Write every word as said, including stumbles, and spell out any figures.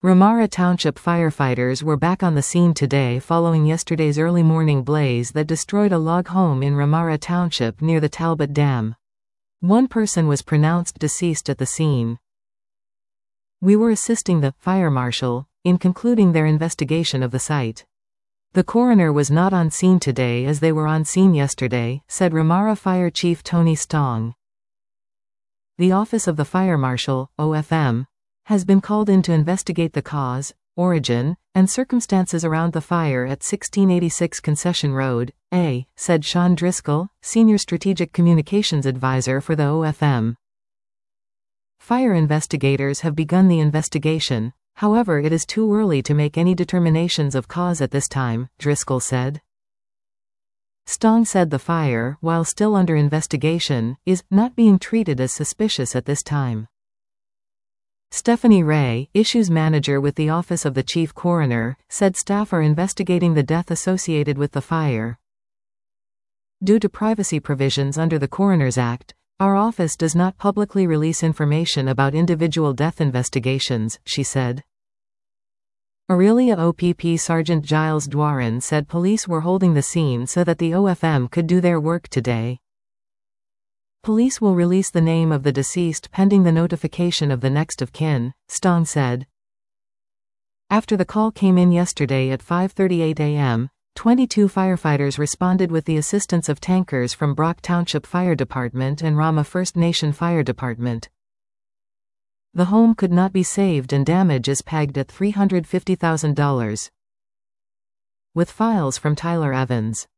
Ramara Township firefighters were back on the scene today following yesterday's early morning blaze that destroyed a log home in Ramara Township near the Talbot Dam. One person was pronounced deceased at the scene. "We were assisting the fire marshal in concluding their investigation of the site. The coroner was not on scene today as they were on scene yesterday," said Ramara Fire Chief Tony Stong. The Office of the Fire Marshal, O F M, has been called in to investigate the cause, origin, and circumstances around the fire at sixteen eighty-six Concession Road, A, said Sean Driscoll, Senior Strategic Communications Advisor for the O F M. Fire investigators have begun the investigation, however it is too early to make any determinations of cause at this time, Driscoll said. Stong said the fire, while still under investigation, is not being treated as suspicious at this time. Stephanie Ray, Issues Manager with the Office of the Chief Coroner, said staff are investigating the death associated with the fire. Due to privacy provisions under the Coroner's Act, our office does not publicly release information about individual death investigations, she said. Orillia O P P Sergeant Giles Dwaran said police were holding the scene so that the O F M could do their work today. Police will release the name of the deceased pending the notification of the next of kin, Stong said. After the call came in yesterday at five thirty-eight a m, twenty-two firefighters responded with the assistance of tankers from Brock Township Fire Department and Rama First Nation Fire Department. The home could not be saved and damage is pegged at three hundred fifty thousand dollars. With files from Tyler Evans.